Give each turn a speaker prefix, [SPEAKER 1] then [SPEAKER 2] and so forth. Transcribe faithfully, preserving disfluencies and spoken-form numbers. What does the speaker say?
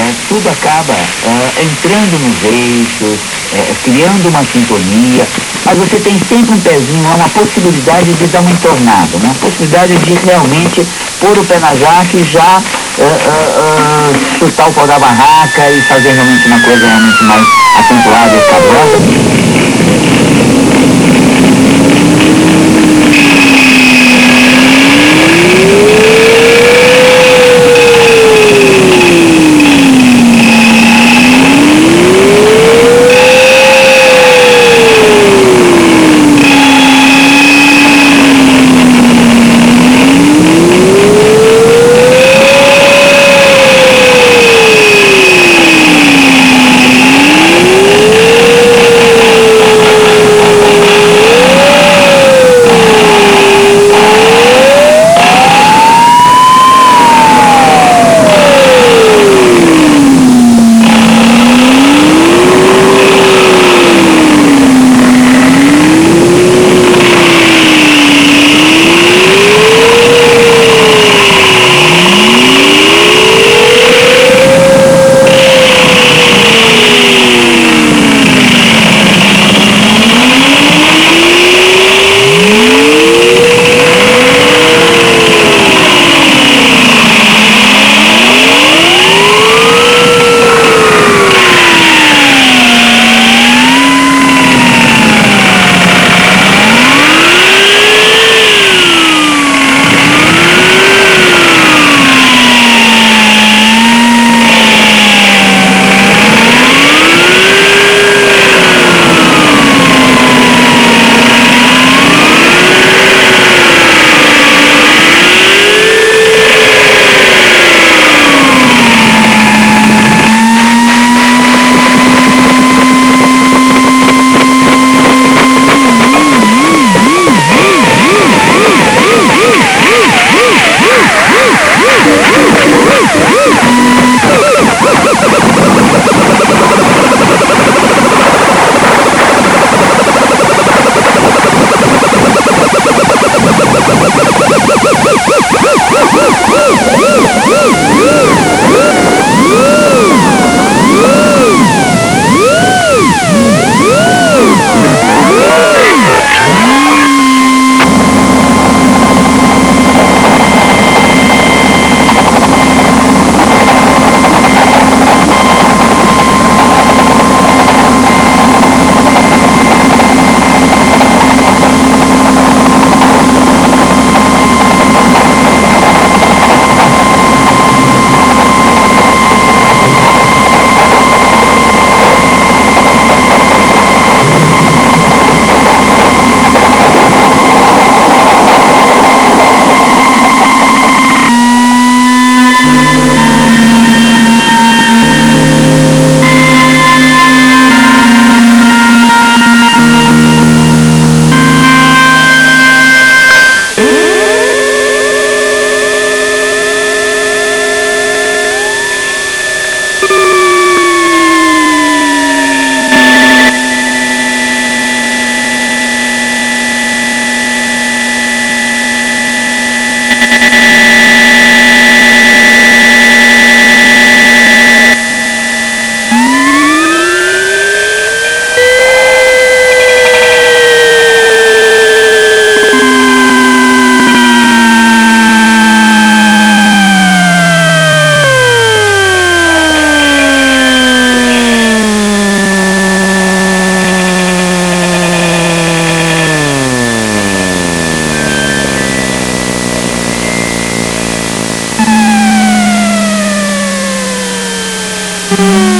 [SPEAKER 1] é, tudo acaba é, entrando nos eixos, é, criando uma sintonia, mas você tem sempre um pezinho, uma possibilidade de dar uma entornada, uma possibilidade de realmente pôr o pé na jaca e já é, é, é, chutar o pau da barraca e fazer realmente uma coisa realmente mais acentuada e escabrosa.
[SPEAKER 2] Thank you.